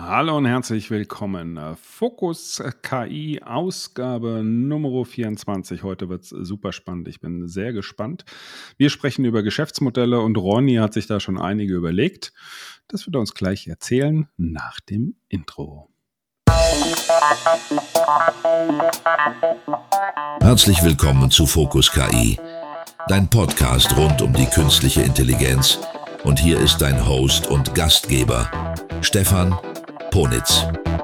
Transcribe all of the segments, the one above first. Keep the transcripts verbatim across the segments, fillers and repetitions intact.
Hallo und herzlich willkommen. Äh, Fokus äh, K I, Ausgabe Nummer vierundzwanzig. Heute wird es super spannend. Ich bin sehr gespannt. Wir sprechen über Geschäftsmodelle und Ronny hat sich da schon einige überlegt. Das wird er uns gleich erzählen nach dem Intro. Herzlich willkommen zu Fokus K I, dein Podcast rund um die künstliche Intelligenz. Und hier ist dein Host und Gastgeber, Stefan Ponitz.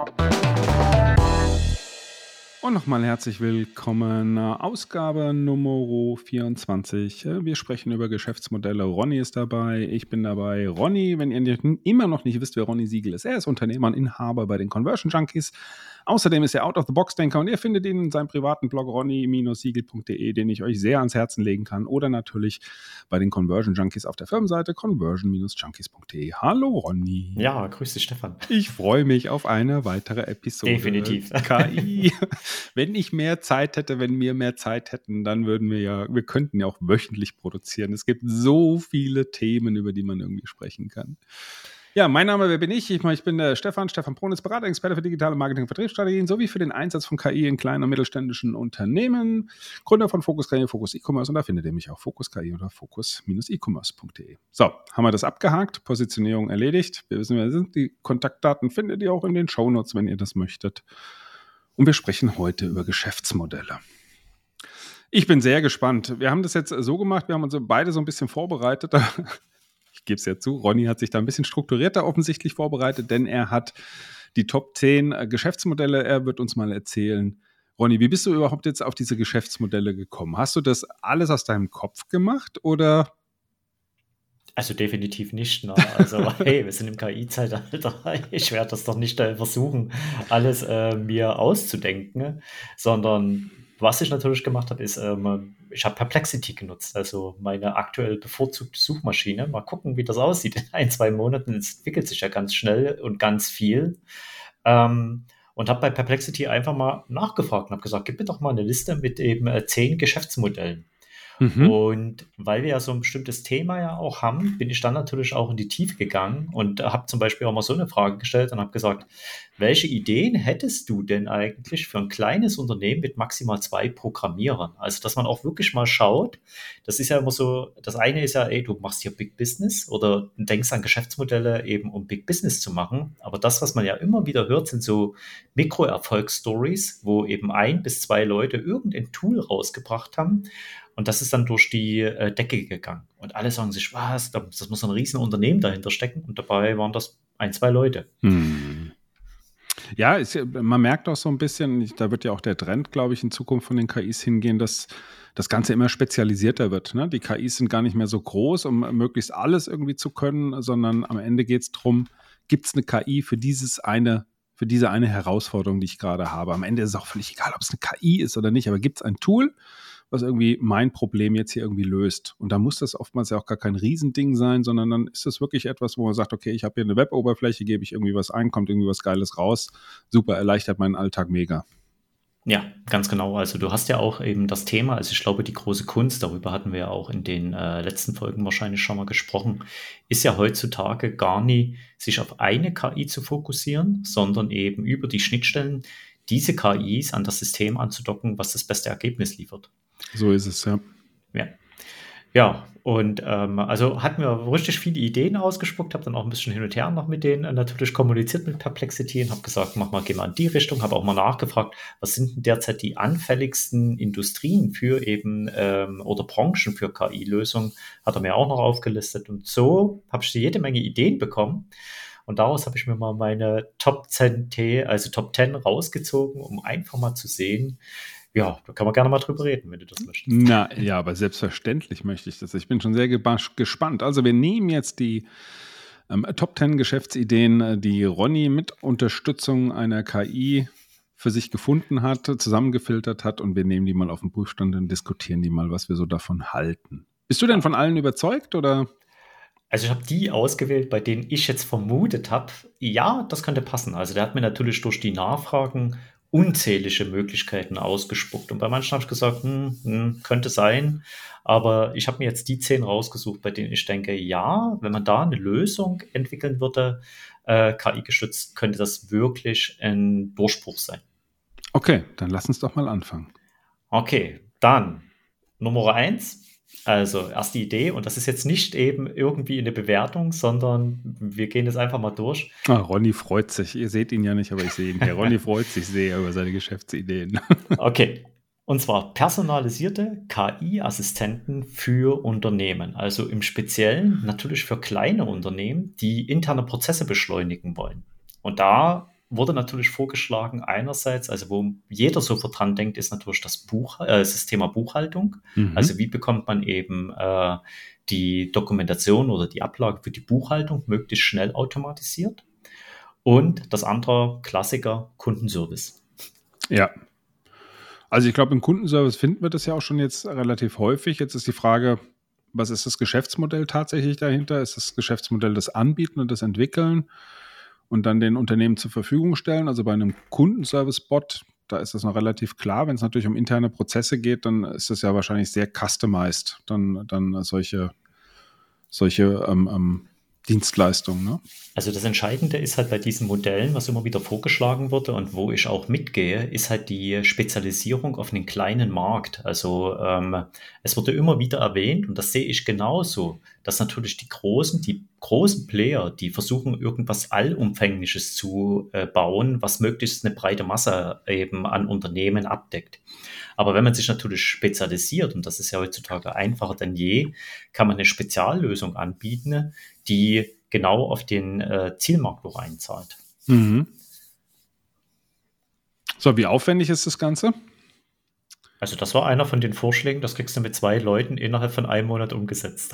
Und nochmal herzlich willkommen. Ausgabe Nummer vierundzwanzig. Wir sprechen über Geschäftsmodelle. Ronny ist dabei, ich bin dabei. Ronny, wenn ihr immer noch nicht wisst, wer Ronny Siegel ist, er ist Unternehmer und Inhaber bei den Conversion Junkies. Außerdem ist er Out-of-the-Box-Denker und ihr findet ihn in seinem privaten Blog ronny siegel punkt de, den ich euch sehr ans Herzen legen kann. Oder natürlich bei den Conversion Junkies auf der Firmenseite conversion junkies punkt de. Hallo Ronny. Ja, grüß dich Stefan. Ich freue mich auf eine weitere Episode. Definitiv. K I. Wenn ich mehr Zeit hätte, wenn wir mehr Zeit hätten, dann würden wir ja, wir könnten ja auch wöchentlich produzieren. Es gibt so viele Themen, über die man irgendwie sprechen kann. Ja, mein Name, wer bin ich? Ich, ich bin der Stefan, Stefan Ponitz, Berater, Experte für digitale Marketing und Vertriebsstrategien sowie für den Einsatz von K I in kleinen und mittelständischen Unternehmen. Gründer von Fokus K I und Fokus E-Commerce und da findet ihr mich auch Fokus K I oder fokus e commerce punkt de. So, haben wir das abgehakt, Positionierung erledigt. Wir wissen, wer wir sind. Die Kontaktdaten findet ihr auch in den Shownotes, wenn ihr das möchtet. Und wir sprechen heute über Geschäftsmodelle. Ich bin sehr gespannt. Wir haben das jetzt so gemacht, wir haben uns beide so ein bisschen vorbereitet. Ich gebe es ja zu, Ronny hat sich da ein bisschen strukturierter offensichtlich vorbereitet, denn er hat die Top zehn Geschäftsmodelle. Er wird uns mal erzählen. Ronny, wie bist du überhaupt jetzt auf diese Geschäftsmodelle gekommen? Hast du das alles aus deinem Kopf gemacht oder? Also definitiv nicht. Ne? Also hey, wir sind im K I-Zeitalter. Ich werde das doch nicht äh, versuchen, alles äh, mir auszudenken, sondern was ich natürlich gemacht habe, ist, ähm, ich habe Perplexity genutzt, also meine aktuell bevorzugte Suchmaschine. Mal gucken, wie das aussieht in ein, zwei Monaten. Es entwickelt sich ja ganz schnell und ganz viel. Ähm, und habe bei Perplexity einfach mal nachgefragt und habe gesagt, gib mir doch mal eine Liste mit eben äh, zehn Geschäftsmodellen. Mhm. Und weil wir ja so ein bestimmtes Thema ja auch haben, bin ich dann natürlich auch in die Tiefe gegangen und habe zum Beispiel auch mal so eine Frage gestellt und habe gesagt, welche Ideen hättest du denn eigentlich für ein kleines Unternehmen mit maximal zwei Programmierern? Also, dass man auch wirklich mal schaut, das ist ja immer so, das eine ist ja, ey, du machst hier Big Business oder denkst an Geschäftsmodelle eben, um Big Business zu machen. Aber das, was man ja immer wieder hört, sind so Mikroerfolgsstories, wo eben ein bis zwei Leute irgendein Tool rausgebracht haben. Und das ist dann durch die äh, Decke gegangen. Und alle sagen sich, was, das muss ein riesen Unternehmen dahinter stecken. Und dabei waren das ein, zwei Leute. Hm. Ja, ist, man merkt auch so ein bisschen, da wird ja auch der Trend, glaube ich, in Zukunft von den K Is hingehen, dass das Ganze immer spezialisierter wird. Ne? Die K Is sind gar nicht mehr so groß, um möglichst alles irgendwie zu können, sondern am Ende geht es darum, gibt es eine K I für dieses eine, für diese eine Herausforderung, die ich gerade habe. Am Ende ist es auch völlig egal, ob es eine K I ist oder nicht, aber gibt es ein Tool, was irgendwie mein Problem jetzt hier irgendwie löst. Und da muss das oftmals ja auch gar kein Riesending sein, sondern dann ist das wirklich etwas, wo man sagt, okay, ich habe hier eine Web-Oberfläche, gebe ich irgendwie was ein, kommt irgendwie was Geiles raus. Super, erleichtert meinen Alltag mega. Ja, ganz genau. Also du hast ja auch eben das Thema, also ich glaube, die große Kunst, darüber hatten wir ja auch in den äh, letzten Folgen wahrscheinlich schon mal gesprochen, ist ja heutzutage gar nie, sich auf eine K I zu fokussieren, sondern eben über die Schnittstellen diese K Is an das System anzudocken, was das beste Ergebnis liefert. So ist es, ja. Ja, ja und ähm, also hatten wir richtig viele Ideen ausgespuckt, habe dann auch ein bisschen hin und her noch mit denen äh, natürlich kommuniziert mit Perplexity und habe gesagt, mach mal, geh mal in die Richtung, habe auch mal nachgefragt, was sind denn derzeit die anfälligsten Industrien für eben ähm, oder Branchen für K I-Lösungen, hat er mir auch noch aufgelistet und so habe ich jede Menge Ideen bekommen. Und daraus habe ich mir mal meine Top zehn, also Top zehn rausgezogen, um einfach mal zu sehen, ja, da kann man gerne mal drüber reden, wenn du das möchtest. Na ja, aber selbstverständlich möchte ich das. Ich bin schon sehr geba- gespannt. Also wir nehmen jetzt die ähm, Top zehn Geschäftsideen, die Ronny mit Unterstützung einer K I für sich gefunden hat, zusammengefiltert hat und wir nehmen die mal auf den Prüfstand und diskutieren die mal, was wir so davon halten. Bist du denn von allen überzeugt oder? Also ich habe die ausgewählt, bei denen ich jetzt vermutet habe, ja, das könnte passen. Also der hat mir natürlich durch die Nachfragen unzählige Möglichkeiten ausgespuckt. Und bei manchen habe ich gesagt, hm, hm, könnte sein. Aber ich habe mir jetzt die zehn rausgesucht, bei denen ich denke, ja, wenn man da eine Lösung entwickeln würde, äh, K I-gestützt, könnte das wirklich ein Durchbruch sein. Okay, dann lass uns doch mal anfangen. Okay, dann Nummer eins. Also erste Idee, und das ist jetzt nicht eben irgendwie eine Bewertung, sondern wir gehen das einfach mal durch. Ah, Ronny freut sich. Ihr seht ihn ja nicht, aber ich sehe ihn hier. Ronny freut sich sehr über seine Geschäftsideen. Okay, und zwar personalisierte K I-Assistenten für Unternehmen. Also im Speziellen natürlich für kleine Unternehmen, die interne Prozesse beschleunigen wollen. Und da wurde natürlich vorgeschlagen, einerseits, also wo jeder sofort dran denkt, ist natürlich das, Buch, äh, das Thema Buchhaltung. Mhm. Also wie bekommt man eben äh, die Dokumentation oder die Ablage für die Buchhaltung möglichst schnell automatisiert. Und das andere Klassiker, Kundenservice. Ja. Also ich glaube, im Kundenservice finden wir das ja auch schon jetzt relativ häufig. Jetzt ist die Frage, was ist das Geschäftsmodell tatsächlich dahinter? Ist das Geschäftsmodell das Anbieten und das Entwickeln und dann den Unternehmen zur Verfügung stellen? Also bei einem Kundenservice-Bot, da ist das noch relativ klar. Wenn es natürlich um interne Prozesse geht, dann ist das ja wahrscheinlich sehr customized, dann, dann solche, solche ähm, ähm, Dienstleistungen, ne? Also das Entscheidende ist halt bei diesen Modellen, was immer wieder vorgeschlagen wurde und wo ich auch mitgehe, ist halt die Spezialisierung auf einen kleinen Markt. Also ähm, es wurde immer wieder erwähnt, und das sehe ich genauso, dass natürlich die großen, die großen Player, die versuchen, irgendwas Allumfängliches zu äh, bauen, was möglichst eine breite Masse eben an Unternehmen abdeckt. Aber wenn man sich natürlich spezialisiert, und das ist ja heutzutage einfacher denn je, kann man eine Speziallösung anbieten, die genau auf den äh, Zielmarkt auch einzahlt. Mhm. So, wie aufwendig ist das Ganze? Also das war einer von den Vorschlägen, das kriegst du mit zwei Leuten innerhalb von einem Monat umgesetzt.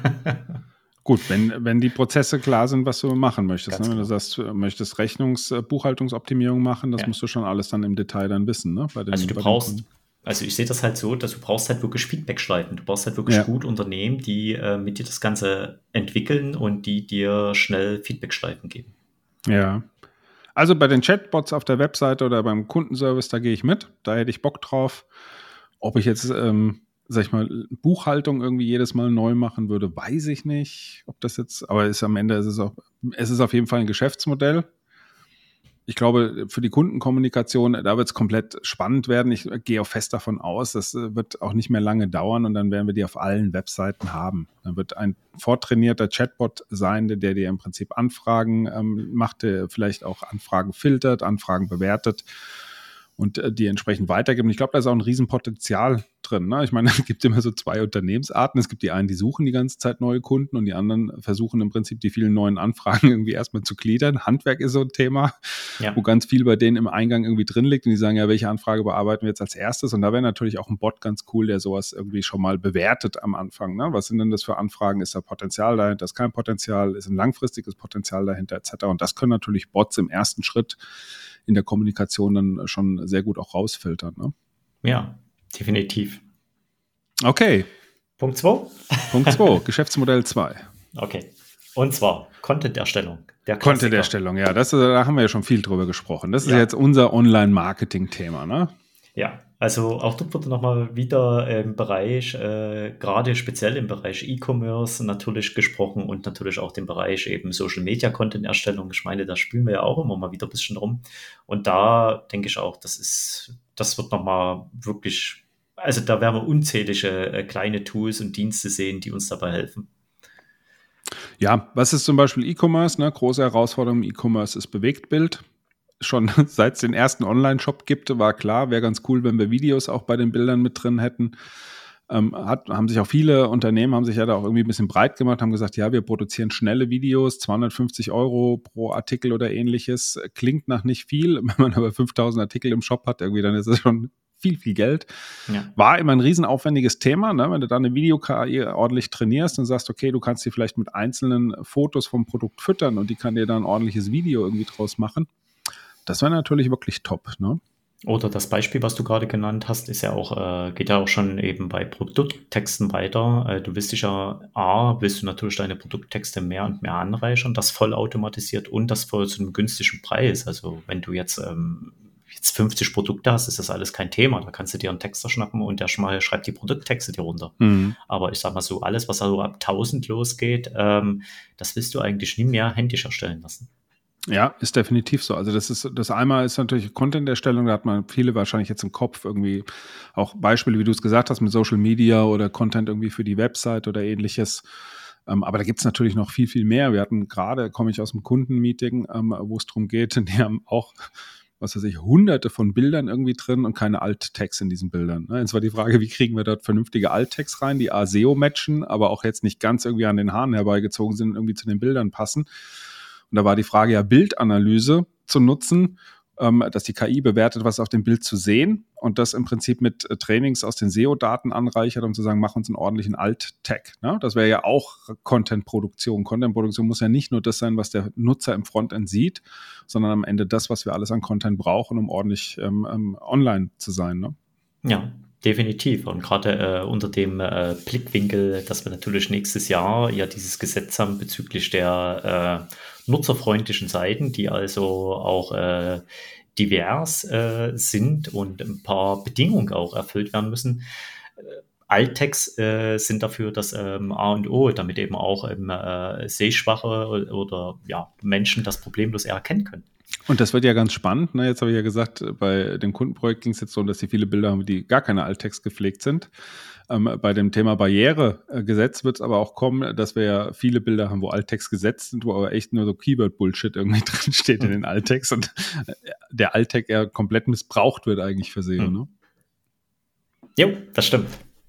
Gut, wenn, wenn die Prozesse klar sind, was du machen möchtest. Ne? Wenn genau. du sagst, du möchtest Rechnungs-, Buchhaltungsoptimierung machen, das Ja. musst du schon alles dann im Detail dann wissen. Ne? Bei den, Also du bei den brauchst, Kunden. also ich sehe das halt so, dass du brauchst halt wirklich Feedback schreiben. Du brauchst halt wirklich Ja. gut Unternehmen, die äh, mit dir das Ganze entwickeln und die dir schnell Feedback schreiben geben. Ja. Also bei den Chatbots auf der Webseite oder beim Kundenservice, da gehe ich mit. Da hätte ich Bock drauf. Ob ich jetzt, ähm, sag ich mal, Buchhaltung irgendwie jedes Mal neu machen würde, weiß ich nicht. Ob das jetzt, aber ist am Ende ist es auch, es ist auf jeden Fall ein Geschäftsmodell. Ich glaube, für die Kundenkommunikation, da wird es komplett spannend werden. Ich gehe auch fest davon aus, das wird auch nicht mehr lange dauern und dann werden wir die auf allen Webseiten haben. Dann wird ein vortrainierter Chatbot sein, der dir im Prinzip Anfragen ähm, macht, der vielleicht auch Anfragen filtert, Anfragen bewertet und äh, die entsprechend weitergeben. Ich glaube, da ist auch ein Riesenpotenzial drin. Ne? Ich meine, es gibt immer so zwei Unternehmensarten. Es gibt die einen, die suchen die ganze Zeit neue Kunden und die anderen versuchen im Prinzip die vielen neuen Anfragen irgendwie erstmal zu gliedern. Handwerk ist so ein Thema, ja. wo ganz viel bei denen im Eingang irgendwie drin liegt und die sagen, ja, welche Anfrage bearbeiten wir jetzt als erstes? Und da wäre natürlich auch ein Bot ganz cool, der sowas irgendwie schon mal bewertet am Anfang. Ne? Was sind denn das für Anfragen? Ist da Potenzial dahinter? Ist kein Potenzial? Ist ein langfristiges Potenzial dahinter et cetera? Und das können natürlich Bots im ersten Schritt in der Kommunikation dann schon sehr gut auch rausfiltern. Ne? Ja, definitiv. Okay. Punkt zwei. Punkt zwei, Geschäftsmodell zwei. Okay. Und zwar Content-Erstellung. Content-Erstellung, ja, das, da haben wir ja schon viel drüber gesprochen. Das ist ja jetzt unser Online-Marketing-Thema, ne? Ja, also auch dort wurde nochmal wieder im Bereich, äh, gerade speziell im Bereich E-Commerce natürlich gesprochen und natürlich auch den Bereich eben Social-Media-Content-Erstellung. Ich meine, da spielen wir ja auch immer mal wieder ein bisschen rum. Und da denke ich auch, das ist, das wird nochmal wirklich, also da werden wir unzählige äh, kleine Tools und Dienste sehen, die uns dabei helfen. Ja, was ist zum Beispiel E-Commerce? Ne? Große Herausforderung im E-Commerce ist Bewegtbild. Schon seit es den ersten Online-Shop gibt, war klar, wäre ganz cool, wenn wir Videos auch bei den Bildern mit drin hätten. Ähm, hat, haben sich auch viele Unternehmen, haben sich ja da auch irgendwie ein bisschen breit gemacht, haben gesagt, ja, wir produzieren schnelle Videos, zweihundertfünfzig Euro pro Artikel oder ähnliches. Klingt nach nicht viel, wenn man aber fünftausend Artikel im Shop hat, irgendwie, dann ist es schon viel, viel Geld. Ja. War immer ein riesenaufwendiges Thema, ne? Wenn du da eine Video-K I ordentlich trainierst und sagst, okay, du kannst die vielleicht mit einzelnen Fotos vom Produkt füttern und die kann dir dann ein ordentliches Video irgendwie draus machen. Das wäre natürlich wirklich top, ne? Oder das Beispiel, was du gerade genannt hast, ist ja auch, äh, geht ja auch schon eben bei Produkttexten weiter. Äh, du willst dich ja, A, willst du natürlich deine Produkttexte mehr und mehr anreichern, das vollautomatisiert und das voll zu einem günstigen Preis. Also wenn du jetzt, ähm, jetzt fünfzig Produkte hast, ist das alles kein Thema. Da kannst du dir einen Texter schnappen und der schreibt die Produkttexte dir runter. Mhm. Aber ich sag mal so, alles, was also ab tausend losgeht, ähm, das willst du eigentlich nie mehr händisch erstellen lassen. Ja, ist definitiv so. Also das ist, das einmal ist natürlich Content-Erstellung, da hat man viele wahrscheinlich jetzt im Kopf irgendwie auch Beispiele, wie du es gesagt hast, mit Social Media oder Content irgendwie für die Website oder ähnliches. Ähm, aber da gibt's natürlich noch viel, viel mehr. Wir hatten gerade, komme ich aus einem Kundenmeeting, ähm, wo es darum geht, die haben auch, was weiß ich, hunderte von Bildern irgendwie drin und keine Alt-Tags in diesen Bildern. Ne? Jetzt war die Frage, wie kriegen wir dort vernünftige Alt-Tags rein, die A S E O matchen, aber auch jetzt nicht ganz irgendwie an den Haaren herbeigezogen sind, irgendwie zu den Bildern passen. Und da war die Frage ja, Bildanalyse zu nutzen, ähm, dass die K I bewertet, was auf dem Bild zu sehen und das im Prinzip mit äh, Trainings aus den S E O-Daten anreichert, um zu sagen, mach uns einen ordentlichen Alt-Tag. Ne? Das wäre ja auch Content-Produktion. Content-Produktion muss ja nicht nur das sein, was der Nutzer im Frontend sieht, sondern am Ende das, was wir alles an Content brauchen, um ordentlich ähm, ähm, online zu sein. Ne? Ja. Definitiv. Und gerade äh, unter dem äh, Blickwinkel, dass wir natürlich nächstes Jahr ja dieses Gesetz haben bezüglich der äh, nutzerfreundlichen Seiten, die also auch äh, divers äh, sind und ein paar Bedingungen auch erfüllt werden müssen. Äh, Alt-Tags äh, sind dafür das ähm, A und O, damit eben auch ähm, äh, Sehschwache oder, oder ja, Menschen das problemlos erkennen können. Und das wird ja ganz spannend. Ne? Jetzt habe ich ja gesagt, bei dem Kundenprojekt ging es jetzt so, dass sie viele Bilder haben, die gar keine Alt-Tags gepflegt sind. Ähm, bei dem Thema Barrieregesetz wird es aber auch kommen, dass wir ja viele Bilder haben, wo Alt-Tags gesetzt sind, wo aber echt nur so Keyword-Bullshit irgendwie drin steht in den Alt-Tags und der Alt-Tag ja komplett missbraucht wird eigentlich für S E O. Hm. Ne? Jo, das stimmt.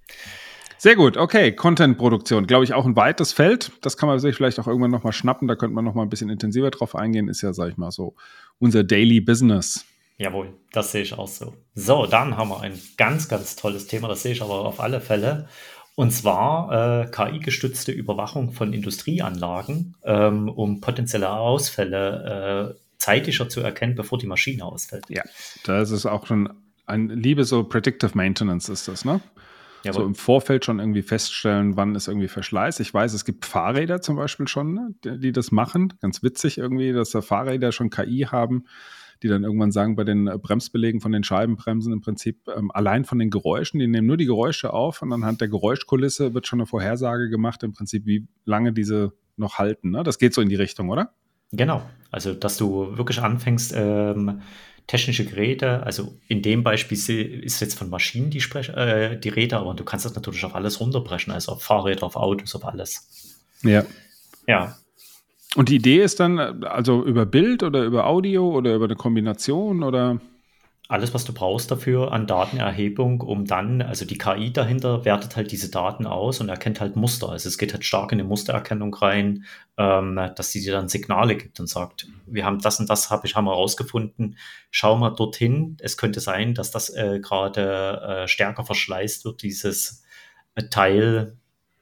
Sehr gut, okay, Content-Produktion, glaube ich, auch ein weites Feld. Das kann man sich vielleicht auch irgendwann nochmal schnappen, da könnte man nochmal ein bisschen intensiver drauf eingehen, ist ja, sag ich mal, so unser Daily Business. Jawohl, das sehe ich auch so. So, dann haben wir ein ganz, ganz tolles Thema, das sehe ich aber auf alle Fälle. Und zwar äh, K I-gestützte Überwachung von Industrieanlagen, ähm, um potenzielle Ausfälle äh, zeitlicher zu erkennen, bevor die Maschine ausfällt. Ja, das ist auch schon ein Liebe, so Predictive Maintenance ist das, ne? Jawohl. So im Vorfeld schon irgendwie feststellen, wann ist irgendwie Verschleiß. Ich weiß, es gibt Fahrräder zum Beispiel schon, ne, die, die das machen. Ganz witzig irgendwie, dass da Fahrräder schon K I haben, die dann irgendwann sagen, bei den Bremsbelägen von den Scheibenbremsen im Prinzip ähm, allein von den Geräuschen, die nehmen nur die Geräusche auf und anhand der Geräuschkulisse wird schon eine Vorhersage gemacht, im Prinzip, wie lange diese noch halten. Ne? Das geht so in die Richtung, oder? Genau, also dass du wirklich anfängst, ähm, technische Geräte, also in dem Beispiel ist jetzt von Maschinen die, Sprech äh, die Rede, aber du kannst das natürlich auf alles runterbrechen, also auf Fahrräder, auf Autos, auf alles. Ja. Ja. Und die Idee ist dann, also über Bild oder über Audio oder über eine Kombination oder? Alles, was du brauchst dafür an Datenerhebung, um dann, also die K I dahinter wertet halt diese Daten aus und erkennt halt Muster. Also es geht halt stark in eine Mustererkennung rein, ähm, dass sie dir dann Signale gibt und sagt, wir haben das und das, hab ich, haben wir rausgefunden, schau mal dorthin. Es könnte sein, dass das äh, gerade äh, stärker verschleißt wird, dieses äh, Teil,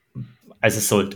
als es sollte.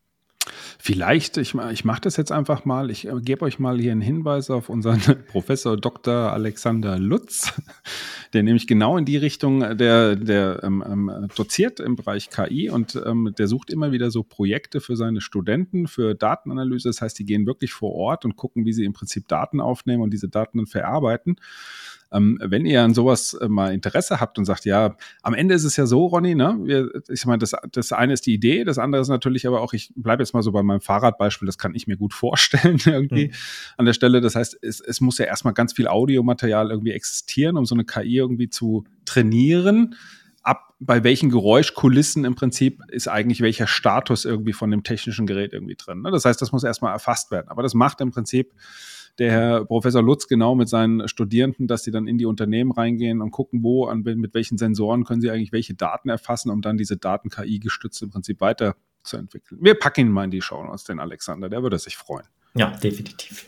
Vielleicht, ich, ich mache das jetzt einfach mal, ich äh, gebe euch mal hier einen Hinweis auf unseren Professor Doktor Alexander Lutz, der nämlich genau in die Richtung, der, der ähm, doziert im Bereich K I und ähm, der sucht immer wieder so Projekte für seine Studenten, für Datenanalyse. Das heißt, die gehen wirklich vor Ort und gucken, wie sie im Prinzip Daten aufnehmen und diese Daten dann verarbeiten. Ähm, wenn ihr an sowas äh, mal Interesse habt und sagt, ja, am Ende ist es ja so, Ronny, ne? Wir, ich meine, das, das eine ist die Idee, das andere ist natürlich aber auch, ich bleibe jetzt mal so bei meinem Fahrradbeispiel, das kann ich mir gut vorstellen irgendwie mhm. an der Stelle. Das heißt, es, es muss ja erstmal ganz viel Audiomaterial irgendwie existieren, um so eine K I irgendwie zu trainieren. Ab bei welchen Geräuschkulissen im Prinzip ist eigentlich welcher Status irgendwie von dem technischen Gerät irgendwie drin. Ne? Das heißt, das muss erstmal erfasst werden. Aber das macht im Prinzip der Herr Professor Lutz genau mit seinen Studierenden, dass sie dann in die Unternehmen reingehen und gucken, wo, an, mit welchen Sensoren können sie eigentlich welche Daten erfassen, um dann diese Daten K I-gestützt im Prinzip weiterzuentwickeln. Wir packen ihn mal in die Shownotes, den Alexander, der würde sich freuen. Ja, definitiv.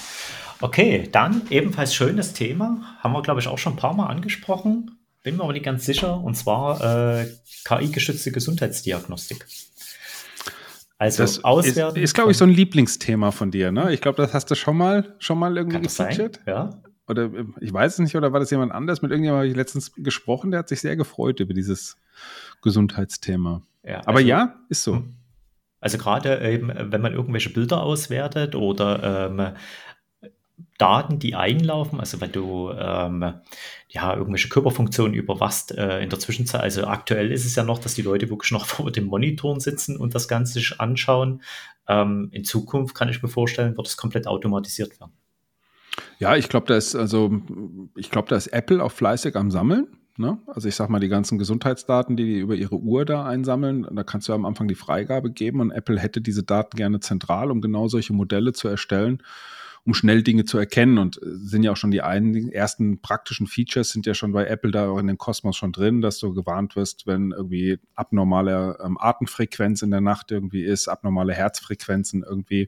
Okay, dann ebenfalls schönes Thema, haben wir, glaube ich, auch schon ein paar Mal angesprochen, bin mir aber nicht ganz sicher, und zwar äh, K I-gestützte Gesundheitsdiagnostik. Also das auswerten. Ist, ist glaube ich, so ein Lieblingsthema von dir, ne? Ich glaube, das hast du schon mal, schon mal irgendwie gefeatured. Ja. Oder ich weiß es nicht, oder war das jemand anders? Mit irgendjemandem habe ich letztens gesprochen, der hat sich sehr gefreut über dieses Gesundheitsthema. Ja, also, aber ja, ist so. Also gerade eben, wenn man irgendwelche Bilder auswertet oder ähm, Daten, die einlaufen, also wenn du ähm, ja irgendwelche Körperfunktionen überwachst äh, in der Zwischenzeit, also aktuell ist es ja noch, dass die Leute wirklich noch vor den Monitoren sitzen und das Ganze sich anschauen. Ähm, in Zukunft kann ich mir vorstellen, wird es komplett automatisiert werden. Ja, ich glaube, da ist also, ich glaube, da ist Apple auch fleißig am Sammeln. Ne? Also ich sag mal, die ganzen Gesundheitsdaten, die die über ihre Uhr da einsammeln, da kannst du ja am Anfang die Freigabe geben und Apple hätte diese Daten gerne zentral, um genau solche Modelle zu erstellen, um schnell Dinge zu erkennen. Und sind ja auch schon die, einen, die ersten praktischen Features sind ja schon bei Apple da auch in den Kosmos schon drin, dass du gewarnt wirst, wenn irgendwie abnormale ähm, Atemfrequenz in der Nacht irgendwie ist, abnormale Herzfrequenzen irgendwie.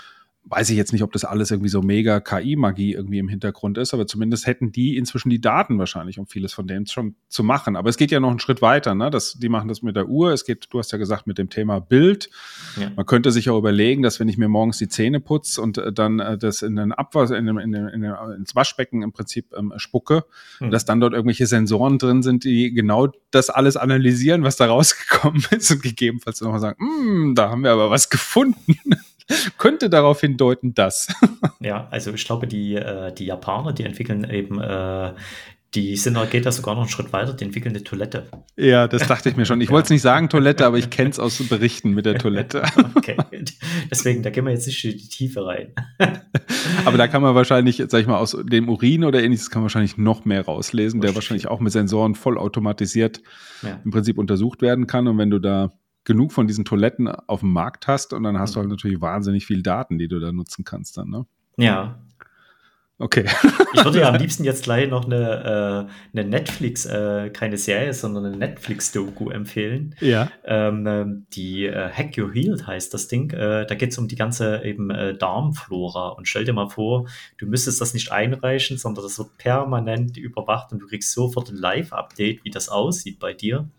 Weiß ich jetzt nicht, ob das alles irgendwie so mega K I-Magie irgendwie im Hintergrund ist, aber zumindest hätten die inzwischen die Daten wahrscheinlich, um vieles von dem schon zu machen. Aber es geht ja noch einen Schritt weiter, ne? Das, die machen das mit der Uhr. Es geht, du hast ja gesagt, mit dem Thema Bild. Ja. Man könnte sich auch überlegen, dass wenn ich mir morgens die Zähne putze und äh, dann äh, das in den Abwasser, in den, in den, in den, ins Waschbecken im Prinzip ähm, spucke, hm. dass dann dort irgendwelche Sensoren drin sind, die genau das alles analysieren, was da rausgekommen ist und gegebenenfalls nochmal sagen, da haben wir aber was gefunden. Könnte darauf hindeuten, dass. Ja, also ich glaube, die, äh, die Japaner, die entwickeln eben, äh, die sind, geht da sogar noch einen Schritt weiter, die entwickeln eine Toilette. Ja, das dachte ich mir schon. Ich ja. wollte es nicht sagen Toilette, aber ich kenne es aus Berichten mit der Toilette. Okay, deswegen, da gehen wir jetzt nicht in die Tiefe rein. Aber da kann man wahrscheinlich, sag ich mal, aus dem Urin oder ähnliches kann man wahrscheinlich noch mehr rauslesen, der wahrscheinlich auch mit Sensoren voll automatisiert ja. im Prinzip untersucht werden kann. Und wenn du da genug von diesen Toiletten auf dem Markt hast und dann hast du halt natürlich wahnsinnig viel Daten, die du da nutzen kannst dann, ne? Ja. Okay. Ich würde ja am liebsten jetzt gleich noch eine, äh, eine Netflix, äh, keine Serie, sondern eine Netflix-Doku empfehlen. Ja. Ähm, die äh, Hack Your Health heißt das Ding. Äh, da geht es um die ganze eben äh, Darmflora. Und stell dir mal vor, du müsstest das nicht einreichen, sondern das wird permanent überwacht und du kriegst sofort ein Live-Update, wie das aussieht bei dir.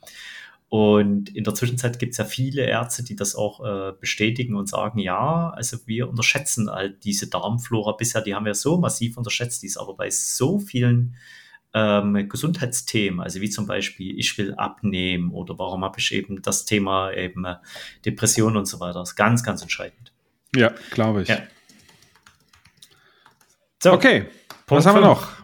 Und in der Zwischenzeit gibt es ja viele Ärzte, die das auch äh, bestätigen und sagen, ja, also wir unterschätzen halt diese Darmflora bisher, die haben wir so massiv unterschätzt, die ist aber bei so vielen ähm, Gesundheitsthemen, also wie zum Beispiel, ich will abnehmen oder warum habe ich eben das Thema eben äh, Depression und so weiter, das ist ganz, ganz entscheidend. Ja, glaube ich. Ja. So, okay, was haben wir noch?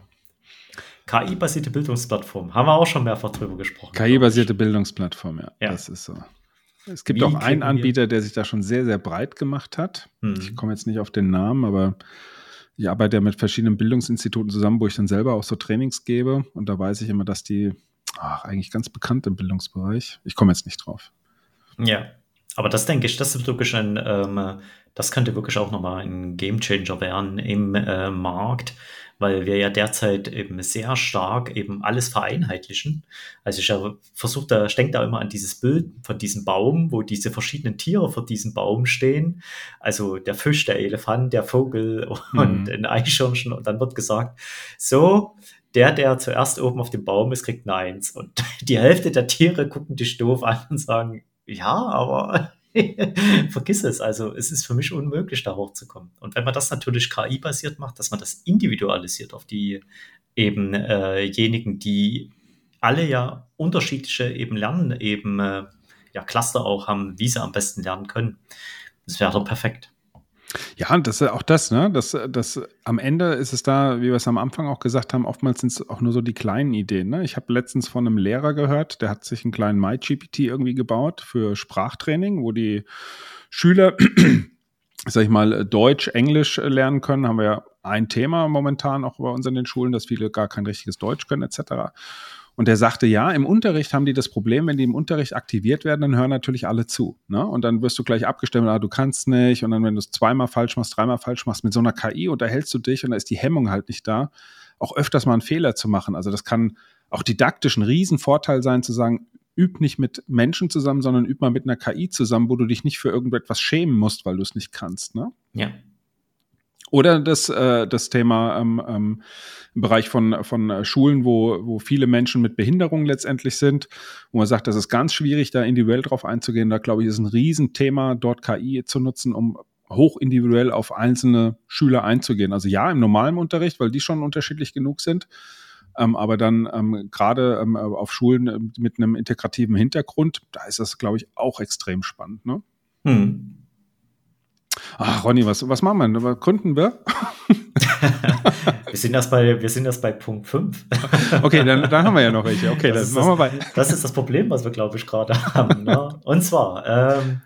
K I-basierte Bildungsplattform. Haben wir auch schon mehrfach drüber gesprochen. K I-basierte Bildungsplattform, ja, ja. Das ist so. Es gibt Wie auch einen Anbieter, der sich da schon sehr, sehr breit gemacht hat. Hm. Ich komme jetzt nicht auf den Namen, aber ich arbeite ja mit verschiedenen Bildungsinstituten zusammen, wo ich dann selber auch so Trainings gebe. Und da weiß ich immer, dass die ach, eigentlich ganz bekannt im Bildungsbereich. Ich komme jetzt nicht drauf. Ja, aber das denke ich, das ist wirklich ein, ähm, das könnte wirklich auch nochmal ein Gamechanger werden im äh, Markt, weil wir ja derzeit eben sehr stark eben alles vereinheitlichen. Also ich versuche da, ich denke da immer an dieses Bild von diesem Baum, wo diese verschiedenen Tiere vor diesem Baum stehen. Also der Fisch, der Elefant, der Vogel und mhm. ein Eichhörnchen. Und dann wird gesagt, so, der, der zuerst oben auf dem Baum ist, kriegt eine Eins. Und die Hälfte der Tiere gucken dich doof an und sagen, ja, aber vergiss es. Also es ist für mich unmöglich, da hochzukommen. Und wenn man das natürlich K I-basiert macht, dass man das individualisiert auf die eben äh, jenigen, die alle ja unterschiedliche eben Lernen, eben äh, ja Cluster auch haben, wie sie am besten lernen können. Das wäre doch perfekt. Ja, und das ist auch das, ne? Das, das, am Ende ist es da, wie wir es am Anfang auch gesagt haben, oftmals sind es auch nur so die kleinen Ideen. Ne? Ich habe letztens von einem Lehrer gehört, der hat sich einen kleinen MyGPT irgendwie gebaut für Sprachtraining, wo die Schüler, sag ich mal, Deutsch, Englisch lernen können. Haben wir ja ein Thema momentan auch bei uns in den Schulen, dass viele gar kein richtiges Deutsch können, et cetera. Und er sagte, ja, im Unterricht haben die das Problem, wenn die im Unterricht aktiviert werden, dann hören natürlich alle zu. Ne? Und dann wirst du gleich abgestimmt, ah, du kannst nicht. Und dann, wenn du es zweimal falsch machst, dreimal falsch machst, mit so einer K I unterhältst du dich und da ist die Hemmung halt nicht da, auch öfters mal einen Fehler zu machen. Also das kann auch didaktisch ein Riesenvorteil sein, zu sagen, üb nicht mit Menschen zusammen, sondern üb mal mit einer K I zusammen, wo du dich nicht für irgendetwas schämen musst, weil du es nicht kannst. Ne? Ja. Oder das, äh, das Thema ähm, ähm, im Bereich von, von Schulen, wo, wo viele Menschen mit Behinderung letztendlich sind, wo man sagt, das ist ganz schwierig, da individuell drauf einzugehen. Da glaube ich, ist ein Riesenthema, dort K I zu nutzen, um hochindividuell auf einzelne Schüler einzugehen. Also ja, im normalen Unterricht, weil die schon unterschiedlich genug sind, ähm, aber dann ähm, gerade ähm, auf Schulen äh, mit einem integrativen Hintergrund, da ist das, glaube ich, auch extrem spannend. Ne? Hm. Ach, Ronny, was, was machen wir? Gründen wir? wir, sind erst bei, wir sind erst bei Punkt fünf. Okay, dann, dann haben wir ja noch welche. Okay, das dann machen das, wir weiter. Das ist das Problem, was wir, glaube ich, gerade haben. Ne? Und zwar ähm,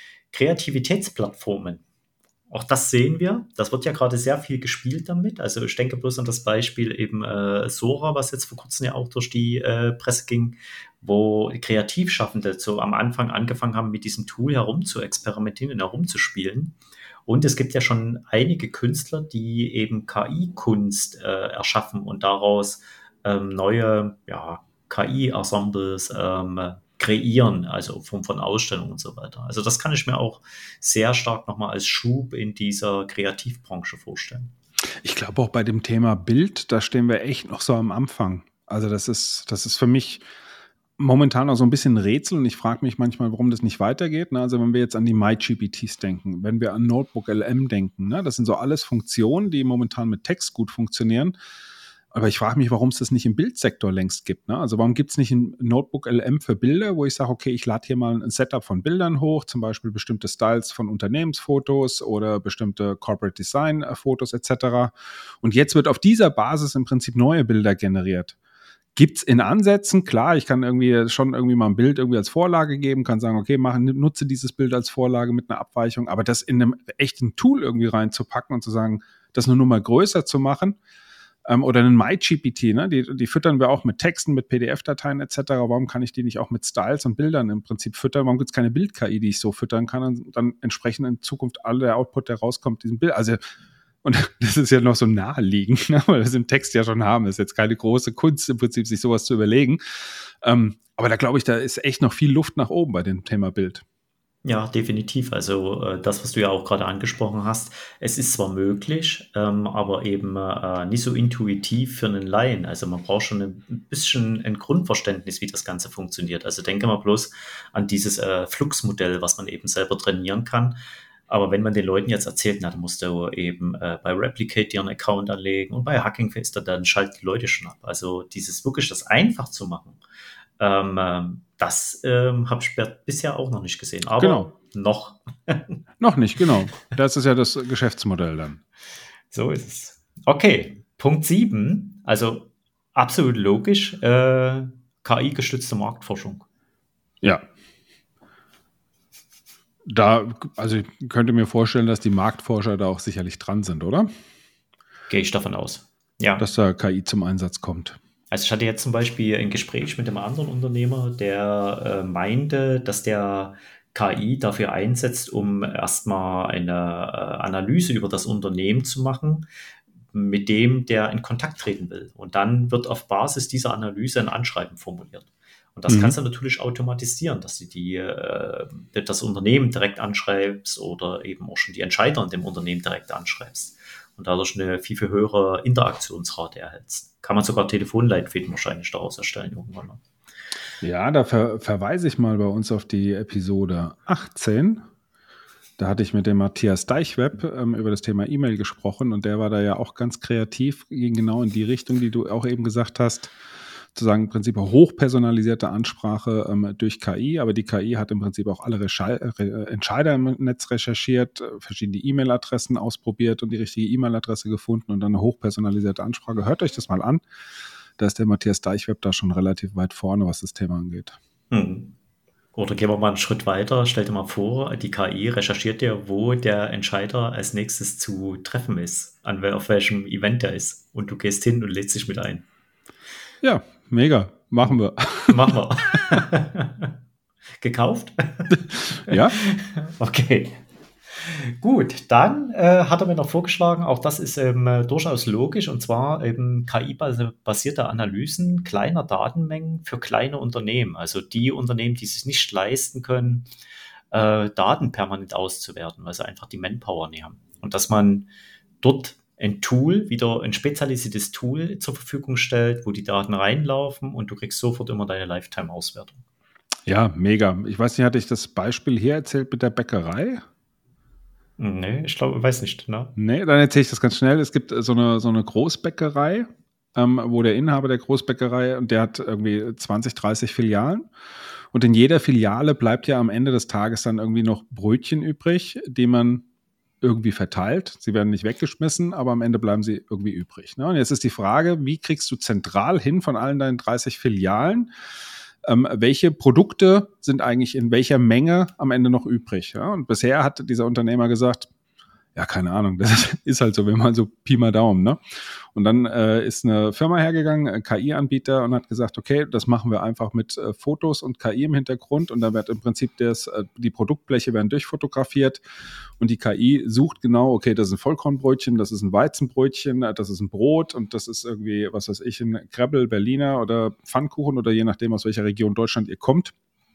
Kreativitätsplattformen. Auch das sehen wir. Das wird ja gerade sehr viel gespielt damit. Also ich denke bloß an das Beispiel eben äh, Sora, was jetzt vor kurzem ja auch durch die äh, Presse ging, wo Kreativschaffende so am Anfang angefangen haben, mit diesem Tool herum zu experimentieren und herumzuspielen. Und es gibt ja schon einige Künstler, die eben K I-Kunst äh, erschaffen und daraus ähm, neue ja, K I-Ensembles ähm, kreieren, also von, von Ausstellungen und so weiter. Also das kann ich mir auch sehr stark nochmal als Schub in dieser Kreativbranche vorstellen. Ich glaube auch bei dem Thema Bild, da stehen wir echt noch so am Anfang. Also das ist, das ist für mich momentan auch so ein bisschen ein Rätsel und ich frage mich manchmal, warum das nicht weitergeht. Also wenn wir jetzt an die MyGPTs denken, wenn wir an Notebook L M denken, ne, das sind so alles Funktionen, die momentan mit Text gut funktionieren. Aber ich frage mich, warum es das nicht im Bildsektor längst gibt. Ne? Also warum gibt es nicht ein Notebook L M für Bilder, wo ich sage, okay, ich lade hier mal ein Setup von Bildern hoch, zum Beispiel bestimmte Styles von Unternehmensfotos oder bestimmte Corporate Design Fotos et cetera. Und jetzt wird auf dieser Basis im Prinzip neue Bilder generiert. Gibt es in Ansätzen, klar, ich kann irgendwie schon irgendwie mal ein Bild irgendwie als Vorlage geben, kann sagen, okay, mach, nutze dieses Bild als Vorlage mit einer Abweichung, aber das in einem echten Tool irgendwie reinzupacken und zu sagen, das nur mal größer zu machen, ähm, oder einen MyGPT, ne, die, die füttern wir auch mit Texten, mit P D F-Dateien et cetera. Warum kann ich die nicht auch mit Styles und Bildern im Prinzip füttern? Warum gibt es keine Bild-K I, die ich so füttern kann und dann entsprechend in Zukunft alle der Output, der rauskommt, diesen Bild, also und das ist ja noch so naheliegend, ne? Weil wir es im Text ja schon haben. Das ist jetzt keine große Kunst im Prinzip, sich sowas zu überlegen. Ähm, aber da glaube ich, da ist echt noch viel Luft nach oben bei dem Thema Bild. Ja, definitiv. Also äh, das, was du ja auch gerade angesprochen hast, es ist zwar möglich, ähm, aber eben äh, nicht so intuitiv für einen Laien. Also man braucht schon ein bisschen ein Grundverständnis, wie das Ganze funktioniert. Also denke mal bloß an dieses äh, Flux-Modell, was man eben selber trainieren kann. Aber wenn man den Leuten jetzt erzählt, na, dann musst du eben äh, bei Replicate dir einen Account anlegen und bei Hugging Face, dann schalten die Leute schon ab. Also dieses wirklich das einfach zu machen, ähm, das ähm, habe ich bisher auch noch nicht gesehen. Aber genau. noch. Noch nicht, genau. Das ist ja das Geschäftsmodell dann. So ist es. Okay, Punkt sieben, also absolut logisch, äh, K I-gestützte Marktforschung. Ja. Da, also ich könnte mir vorstellen, dass die Marktforscher da auch sicherlich dran sind, oder? Gehe ich davon aus. Ja. Dass da K I zum Einsatz kommt. Also ich hatte jetzt zum Beispiel ein Gespräch mit einem anderen Unternehmer, der äh, meinte, dass der K I dafür einsetzt, um erstmal eine äh, Analyse über das Unternehmen zu machen, mit dem der in Kontakt treten will. Und dann wird auf Basis dieser Analyse ein Anschreiben formuliert. Und das mhm. kannst du natürlich automatisieren, dass du die, äh, das Unternehmen direkt anschreibst oder eben auch schon die Entscheider in dem Unternehmen direkt anschreibst und dadurch eine viel, viel höhere Interaktionsrate erhältst. Kann man sogar Telefonleitfäden wahrscheinlich daraus erstellen irgendwann mal. Ja, da ver- verweise ich mal bei uns auf die Episode achtzehn. Da hatte ich mit dem Matthias Deichweb ähm, über das Thema E-Mail gesprochen und der war da ja auch ganz kreativ, ging genau in die Richtung, die du auch eben gesagt hast, zu sagen, im Prinzip hochpersonalisierte Ansprache ähm, durch K I, aber die K I hat im Prinzip auch alle Resche- Re- Entscheider im Netz recherchiert, verschiedene E-Mail-Adressen ausprobiert und die richtige E-Mail-Adresse gefunden und dann eine hochpersonalisierte Ansprache. Hört euch das mal an. Da ist der Matthias Deichweb da schon relativ weit vorne, was das Thema angeht. Hm. Oder gehen wir mal einen Schritt weiter. Stell dir mal vor, die K I recherchiert dir, wo der Entscheider als nächstes zu treffen ist, an wel- auf welchem Event der ist. Und du gehst hin und lädst dich mit ein. Ja, mega. Machen wir. Machen wir. Gekauft? Ja. Okay. Gut, dann äh, hat er mir noch vorgeschlagen, auch das ist ähm, durchaus logisch, und zwar eben K I-basierte Analysen kleiner Datenmengen für kleine Unternehmen, also die Unternehmen, die sich nicht leisten können, äh, Daten permanent auszuwerten, weil sie einfach die Manpower nicht haben. Und dass man dort ein Tool, wieder ein spezialisiertes Tool zur Verfügung stellt, wo die Daten reinlaufen und du kriegst sofort immer deine Lifetime-Auswertung. Ja, mega. Ich weiß nicht, hatte ich das Beispiel hier erzählt mit der Bäckerei? Nee, ich glaube, weiß nicht. Ne? Nee, dann erzähle ich das ganz schnell. Es gibt so eine, so eine Großbäckerei, ähm, wo der Inhaber der Großbäckerei, und der hat irgendwie zwanzig, dreißig Filialen. Und in jeder Filiale bleibt ja am Ende des Tages dann irgendwie noch Brötchen übrig, die man irgendwie verteilt. Sie werden nicht weggeschmissen, aber am Ende bleiben sie irgendwie übrig. Ne? Und jetzt ist die Frage, wie kriegst du zentral hin von allen deinen dreißig Filialen, ähm, welche Produkte sind eigentlich in welcher Menge am Ende noch übrig? Ja? Und bisher hat dieser Unternehmer gesagt, ja, keine Ahnung, das ist halt so, wenn man so Pi mal Daumen, ne? Und dann äh, ist eine Firma hergegangen, ein K I-Anbieter, und hat gesagt, okay, das machen wir einfach mit äh, Fotos und K I im Hintergrund, und dann wird im Prinzip das, äh, die Produktbleche werden durchfotografiert und die K I sucht genau, okay, das ist ein Vollkornbrötchen, das ist ein Weizenbrötchen, das ist ein Brot und das ist irgendwie, was weiß ich, ein Krebbel, Berliner oder Pfannkuchen oder je nachdem, aus welcher Region Deutschland ihr kommt.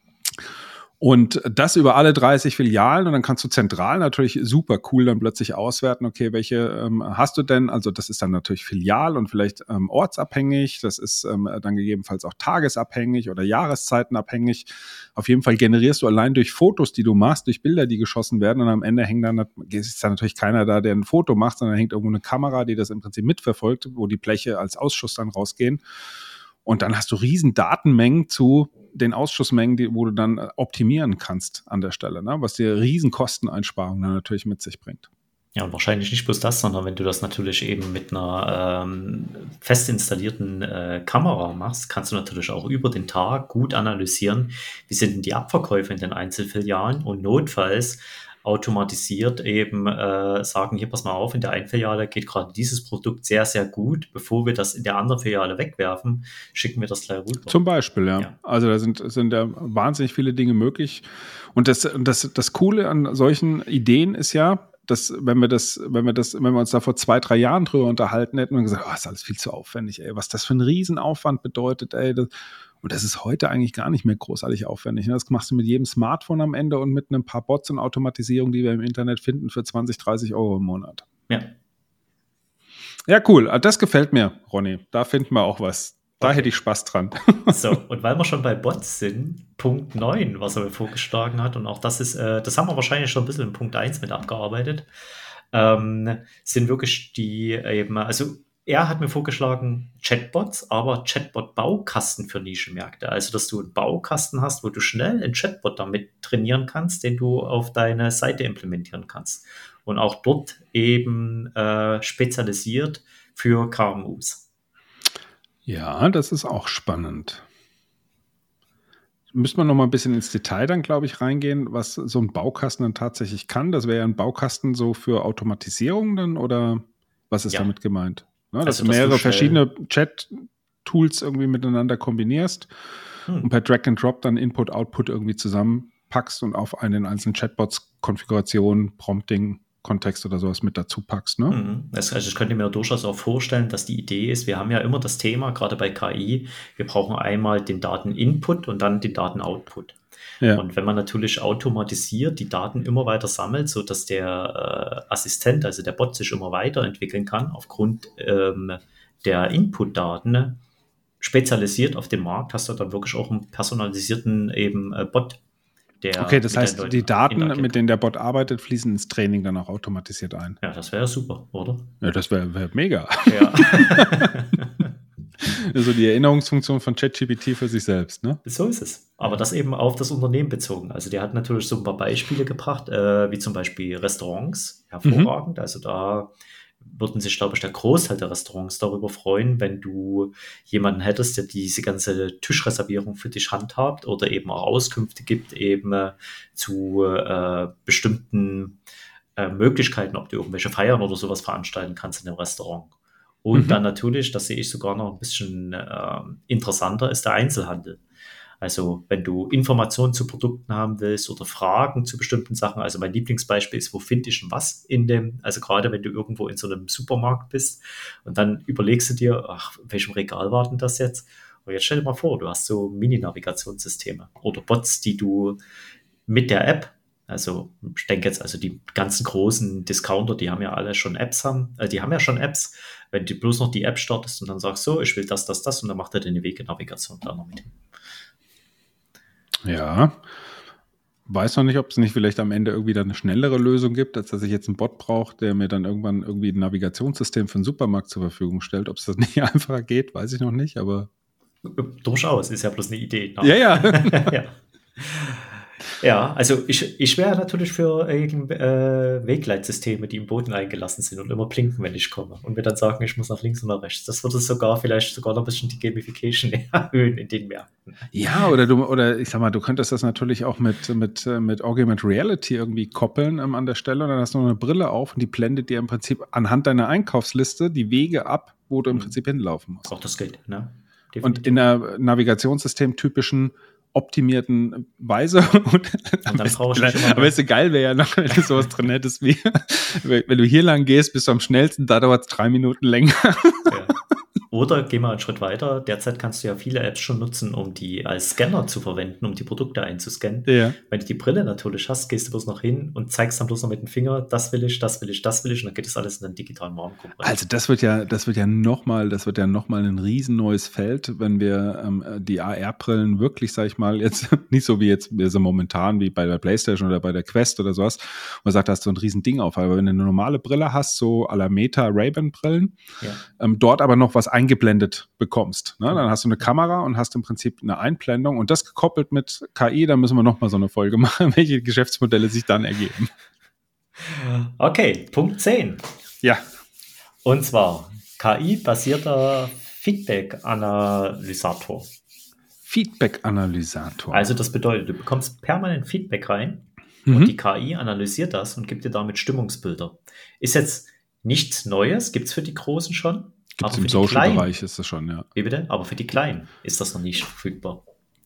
Und das über alle dreißig Filialen, und dann kannst du zentral natürlich super cool dann plötzlich auswerten, okay, welche ähm, hast du denn? Also das ist dann natürlich filial und vielleicht ähm, ortsabhängig, das ist ähm, dann gegebenenfalls auch tagesabhängig oder jahreszeitenabhängig. Auf jeden Fall generierst du allein durch Fotos, die du machst, durch Bilder, die geschossen werden, und am Ende hängt dann, ist dann natürlich keiner da, der ein Foto macht, sondern hängt irgendwo eine Kamera, die das im Prinzip mitverfolgt, wo die Bleche als Ausschuss dann rausgehen. Und dann hast du riesen Datenmengen zu den Ausschussmengen, die, wo du dann optimieren kannst an der Stelle, ne? Was dir riesen Kosteneinsparungen dann natürlich mit sich bringt. Ja, und wahrscheinlich nicht bloß das, sondern wenn du das natürlich eben mit einer ähm, fest installierten äh, Kamera machst, kannst du natürlich auch über den Tag gut analysieren, wie sind denn die Abverkäufe in den Einzelfilialen, und notfalls automatisiert eben äh, sagen, hier, pass mal auf, in der einen Filiale geht gerade dieses Produkt sehr, sehr gut. Bevor wir das in der anderen Filiale wegwerfen, schicken wir das gleich rüber. Zum Beispiel, ja. ja. Also da sind, sind ja wahnsinnig viele Dinge möglich. Und das, das, das Coole an solchen Ideen ist ja, dass, wenn wir das, wenn wir das, wenn wir uns da vor zwei, drei Jahren drüber unterhalten hätten und gesagt, oh, ist alles viel zu aufwendig, ey, was das für ein Riesenaufwand bedeutet, ey, das, und das ist heute eigentlich gar nicht mehr großartig aufwendig. Ne? Das machst du mit jedem Smartphone am Ende und mit ein paar Bots und Automatisierung, die wir im Internet finden, für zwanzig, dreißig Euro im Monat. Ja. Ja, cool. Das gefällt mir, Ronny. Da finden wir auch was. Da okay. hätte ich Spaß dran. So, und weil wir schon bei Bots sind, Punkt neun, was er mir vorgeschlagen hat, und auch das ist, äh, das haben wir wahrscheinlich schon ein bisschen in Punkt eins mit abgearbeitet, ähm, sind wirklich die eben, also er hat mir vorgeschlagen Chatbots, aber Chatbot-Baukasten für Nischenmärkte. Also, dass du einen Baukasten hast, wo du schnell einen Chatbot damit trainieren kannst, den du auf deine Seite implementieren kannst. Und auch dort eben äh, spezialisiert für K M Us. Ja, das ist auch spannend. Müssen wir noch mal ein bisschen ins Detail dann, glaube ich, reingehen, was so ein Baukasten dann tatsächlich kann. Das wäre ja ein Baukasten so für Automatisierung dann, oder was ist ja. damit gemeint? Ne, dass also, du mehrere dass du verschiedene Chat-Tools irgendwie miteinander kombinierst hm. und per Drag and Drop dann Input, Output irgendwie zusammenpackst und auf einen einzelnen Chatbots Konfiguration, Prompting, Kontext oder sowas mit dazu packst. Ne? Mhm. Also ich könnte mir durchaus auch vorstellen, dass die Idee ist, wir haben ja immer das Thema, gerade bei K I, wir brauchen einmal den Daten-Input und dann den Daten-Output. Ja. Und wenn man natürlich automatisiert die Daten immer weiter sammelt, sodass der äh, Assistent, also der Bot, sich immer weiterentwickeln kann, aufgrund ähm, der Input-Daten, ne, spezialisiert auf dem Markt, hast du dann wirklich auch einen personalisierten eben äh, Bot. Der okay, das heißt, die Daten, mit denen der Bot arbeitet, fließen ins Training dann auch automatisiert ein. Ja, das wäre super, oder? Ja, das wäre wär mega. Ja. Also die Erinnerungsfunktion von ChatGPT für sich selbst, ne? So ist es. Aber das eben auf das Unternehmen bezogen. Also der hat natürlich so ein paar Beispiele gebracht, äh, wie zum Beispiel Restaurants, hervorragend. Mhm. Also da würden sich, glaube ich, der Großteil der Restaurants darüber freuen, wenn du jemanden hättest, der diese ganze Tischreservierung für dich handhabt oder eben auch Auskünfte gibt eben äh, zu äh, bestimmten äh, Möglichkeiten, ob du irgendwelche Feiern oder sowas veranstalten kannst in dem Restaurant. Und mhm. dann natürlich, das sehe ich sogar noch ein bisschen äh, interessanter, ist der Einzelhandel. Also wenn du Informationen zu Produkten haben willst oder Fragen zu bestimmten Sachen, also mein Lieblingsbeispiel ist, wo finde ich denn was in dem, also gerade wenn du irgendwo in so einem Supermarkt bist und dann überlegst du dir, ach, in welchem Regal war denn das jetzt? Und jetzt stell dir mal vor, du hast so Mini-Navigationssysteme oder Bots, die du mit der App, also ich denke jetzt, also die ganzen großen Discounter, die haben ja alle schon Apps haben, äh, die haben ja schon Apps, wenn du bloß noch die App startest und dann sagst so, ich will das, das, das und dann macht er deine Wegenavigation da noch mit hin. Ja, weiß noch nicht, ob es nicht vielleicht am Ende irgendwie dann eine schnellere Lösung gibt, als dass ich jetzt einen Bot brauche, der mir dann irgendwann irgendwie ein Navigationssystem für einen Supermarkt zur Verfügung stellt. Ob es das nicht einfacher geht, weiß ich noch nicht, aber... Durchaus, ist ja bloß eine Idee. Ne? Ja, ja. ja. Ja, also ich, ich wäre natürlich für eben, äh, Wegleitsysteme, die im Boden eingelassen sind und immer blinken, wenn ich komme und mir dann sagen, ich muss nach links und nach rechts. Das würde sogar vielleicht sogar noch ein bisschen die Gamification erhöhen in den Märkten. Ja, oder du, oder ich sag mal, du könntest das natürlich auch mit, mit, äh, mit Augmented Reality irgendwie koppeln ähm, an der Stelle und dann hast du noch eine Brille auf und die blendet dir im Prinzip anhand deiner Einkaufsliste die Wege ab, wo du im Mhm. Prinzip hinlaufen musst. Auch das geht, ne? Und in der Navigationssystem-typischen optimierten Weise. Und, Und dann brauche ich nicht immer aber mehr. weißt du, geil wäre ja noch, wenn du sowas drin hättest wie, wenn du hier lang gehst, bist du am schnellsten, da dauert es drei Minuten länger. Ja. Oder geh mal einen Schritt weiter. Derzeit kannst du ja viele Apps schon nutzen, um die als Scanner zu verwenden, um die Produkte einzuscannen. Ja. Wenn du die Brille natürlich hast, gehst du bloß noch hin und zeigst dann bloß noch mit dem Finger, das will ich, das will ich, das will ich, und dann geht das alles in den digitalen Warenkorb rein. Also das wird ja, das wird ja nochmal, das wird ja nochmal ein riesen neues Feld, wenn wir ähm, die A R-Brillen wirklich, sag ich mal, jetzt nicht so wie jetzt so momentan wie bei der PlayStation oder bei der Quest oder sowas, wo man sagt, da hast du ein riesen Ding auf, aber wenn du eine normale Brille hast, so à la Meta Ray-Ban-Brillen, Ja. ähm, dort aber noch was eingeblendet bekommst, ne? Dann hast du eine Kamera und hast im Prinzip eine Einblendung und das gekoppelt mit K I, da müssen wir nochmal so eine Folge machen, welche Geschäftsmodelle sich dann ergeben. Okay, Punkt zehn. Ja. Und zwar K I-basierter Feedback-Analysator. Feedback-Analysator. Also das bedeutet, du bekommst permanent Feedback rein Mhm. und die K I analysiert das und gibt dir damit Stimmungsbilder. Ist jetzt nichts Neues, gibt es für die Großen schon. Gibt es aber im für die Kleinen- Social-Bereich, ist das schon, ja. Wie bitte? Aber für die Kleinen ist das noch nicht verfügbar.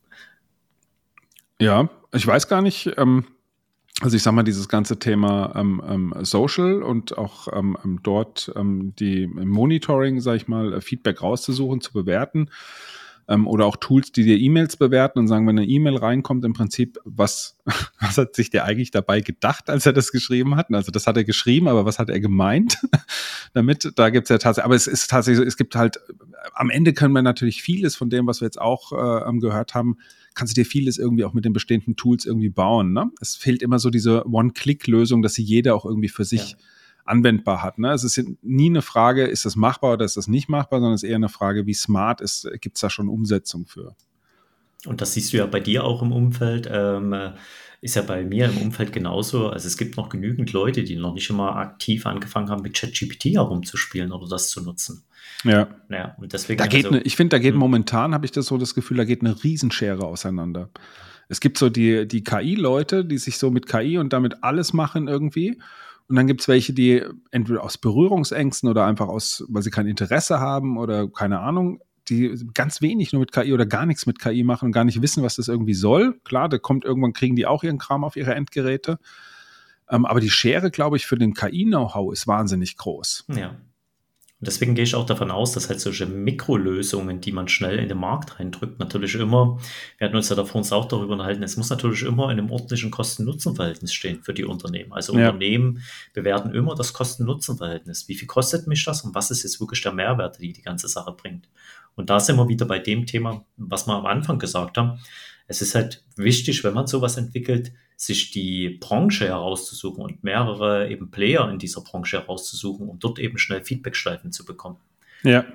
Ja, ich weiß gar nicht, ähm, also ich sag mal, dieses ganze Thema ähm, ähm, Social und auch ähm, ähm, dort ähm, die im Monitoring, sag ich mal, äh, Feedback rauszusuchen, zu bewerten, ähm, oder auch Tools, die dir E-Mails bewerten und sagen, wenn eine E-Mail reinkommt, im Prinzip, was, was hat sich der eigentlich dabei gedacht, als er das geschrieben hat? Also das hat er geschrieben, aber was hat er gemeint damit? Da gibt's ja tatsächlich, aber es ist tatsächlich so, es gibt halt, am Ende können wir natürlich vieles von dem, was wir jetzt auch äh, gehört haben, kannst du dir vieles irgendwie auch mit den bestehenden Tools irgendwie bauen. Ne? Es fehlt immer so diese One-Click-Lösung, dass sie jeder auch irgendwie für sich Ja. anwendbar hat. Ne? Es ist nie eine Frage, ist das machbar oder ist das nicht machbar, sondern es ist eher eine Frage, wie smart ist, gibt es da schon Umsetzung für. Und das siehst du ja bei dir auch im Umfeld, ähm, äh, ist ja bei mir im Umfeld genauso. Also es gibt noch genügend Leute, die noch nicht immer aktiv angefangen haben, mit ChatGPT herumzuspielen oder das zu nutzen. Ja. Naja, und deswegen. Da geht also, eine, ich finde, da geht Hm. momentan, habe ich das so das Gefühl, da geht eine Riesenschere auseinander. Es gibt so die, die K I-Leute, die sich so mit K I und damit alles machen irgendwie. Und dann gibt es welche, die entweder aus Berührungsängsten oder einfach aus, weil sie kein Interesse haben oder keine Ahnung, die ganz wenig nur mit K I oder gar nichts mit K I machen und gar nicht wissen, was das irgendwie soll. Klar, da kommt irgendwann, kriegen die auch ihren Kram auf ihre Endgeräte. Ähm, aber die Schere, glaube ich, für den K I-Know-how ist wahnsinnig groß. Ja. Und deswegen gehe ich auch davon aus, dass halt solche Mikrolösungen, die man schnell in den Markt reindrückt, natürlich immer, wir hatten uns ja davor uns auch darüber unterhalten, es muss natürlich immer in einem ordentlichen Kosten-Nutzen-Verhältnis stehen für die Unternehmen. Also Ja. Unternehmen bewerten immer das Kosten-Nutzen-Verhältnis. Wie viel kostet mich das und was ist jetzt wirklich der Mehrwert, die die ganze Sache bringt? Und da sind wir wieder bei dem Thema, was wir am Anfang gesagt haben. Es ist halt wichtig, wenn man sowas entwickelt, sich die Branche herauszusuchen und mehrere eben Player in dieser Branche herauszusuchen, um dort eben schnell Feedbackschleifen zu bekommen. Ja.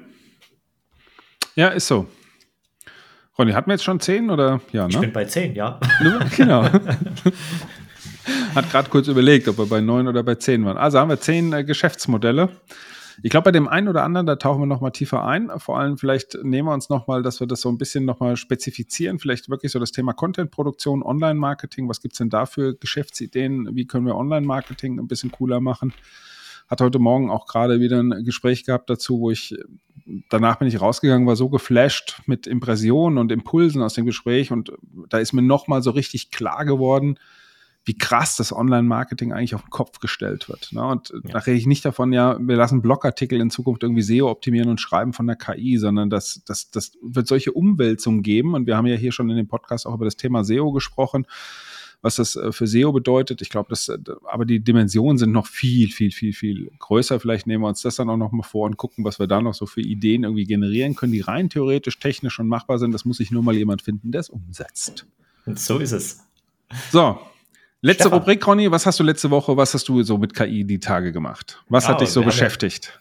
Ja, ist so. Ronny, hatten wir jetzt schon zehn oder? Ja, Ich ne? bin bei zehn, ja. Genau. Hat gerade kurz überlegt, ob wir bei neun oder bei zehn waren. Also haben wir zehn äh, Geschäftsmodelle. Ich glaube, bei dem einen oder anderen, da tauchen wir noch mal tiefer ein. Vor allem vielleicht nehmen wir uns noch mal, dass wir das so ein bisschen noch mal spezifizieren. Vielleicht wirklich so das Thema Content-Produktion, Online-Marketing. Was gibt es denn da für Geschäftsideen? Wie können wir Online-Marketing ein bisschen cooler machen? Hatte heute Morgen auch gerade wieder ein Gespräch gehabt dazu, wo ich, danach bin ich rausgegangen, war so geflasht mit Impressionen und Impulsen aus dem Gespräch. Und da ist mir noch mal so richtig klar geworden, wie krass das Online-Marketing eigentlich auf den Kopf gestellt wird. Ne? Und ja. Da rede ich nicht davon, ja, wir lassen Blogartikel in Zukunft irgendwie S E O optimieren und schreiben von der K I, sondern das, das, das wird solche Umwälzungen geben. Und wir haben ja hier schon in dem Podcast auch über das Thema S E O gesprochen, was das für S E O bedeutet. Ich glaube, das, aber die Dimensionen sind noch viel, viel, viel, viel größer. Vielleicht nehmen wir uns das dann auch noch mal vor und gucken, was wir da noch so für Ideen irgendwie generieren können, die rein theoretisch, technisch schon machbar sind. Das muss sich nur mal jemand finden, der es umsetzt. Und so ist es. So. Letzte Stefan. Rubrik, Ronny, was hast du letzte Woche, was hast du so mit K I die Tage gemacht? Was Ja, hat dich so wir haben beschäftigt?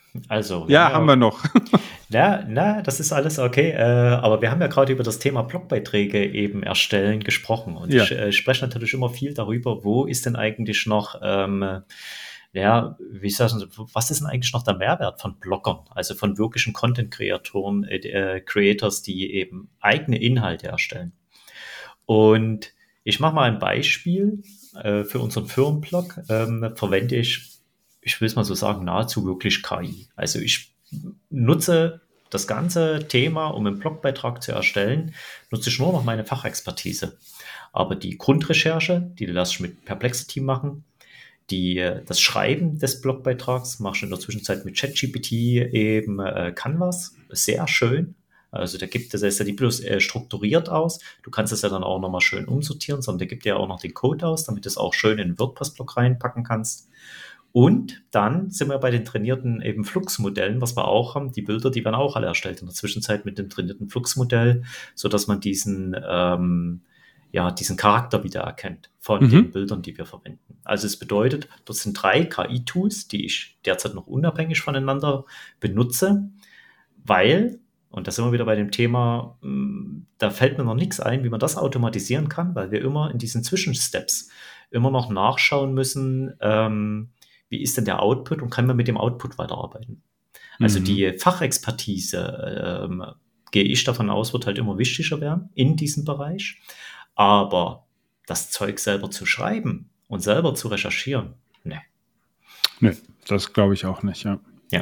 Also, wir Ja, haben haben ja, wir noch. na, na, das ist alles okay. Äh, aber wir haben ja gerade über das Thema Blogbeiträge eben erstellen gesprochen. Und Ja. ich äh, spreche natürlich immer viel darüber, wo ist denn eigentlich noch, ähm, ja, wie sagen Sie, was ist denn eigentlich noch der Mehrwert von Bloggern, also von wirklichen Content-Kreatoren, äh, Creators, die eben eigene Inhalte erstellen. Und ich mache mal ein Beispiel. Äh, für unseren Firmenblog ähm, verwende ich, ich will es mal so sagen, nahezu wirklich K I. Also ich nutze das ganze Thema, um einen Blogbeitrag zu erstellen, nutze ich nur noch meine Fachexpertise. Aber die Grundrecherche, die lasse ich mit Perplexity machen. Die, das Schreiben des Blogbeitrags mache ich in der Zwischenzeit mit ChatGPT eben äh, Canvas. Sehr schön. Also da gibt es, das ja die bloß äh, strukturiert aus. Du kannst es ja dann auch nochmal schön umsortieren, sondern der gibt ja auch noch den Code aus, damit du es auch schön in den WordPress-Blog reinpacken kannst. Und dann sind wir bei den trainierten eben Flux-Modellen, was wir auch haben. Die Bilder, die werden auch alle erstellt in der Zwischenzeit mit dem trainierten Flux-Modell, sodass man diesen, ähm, ja, diesen Charakter wiedererkennt von Mhm. den Bildern, die wir verwenden. Also es bedeutet, das sind drei K I-Tools, die ich derzeit noch unabhängig voneinander benutze, weil, und da sind wir wieder bei dem Thema, da fällt mir noch nichts ein, wie man das automatisieren kann, weil wir immer in diesen Zwischensteps immer noch nachschauen müssen, ähm, wie ist denn der Output und kann man mit dem Output weiterarbeiten. Also Mhm. die Fachexpertise, ähm, gehe ich davon aus, wird halt immer wichtiger werden in diesem Bereich. Aber das Zeug selber zu schreiben und selber zu recherchieren, ne. Nee, das glaube ich auch nicht, ja. Ja.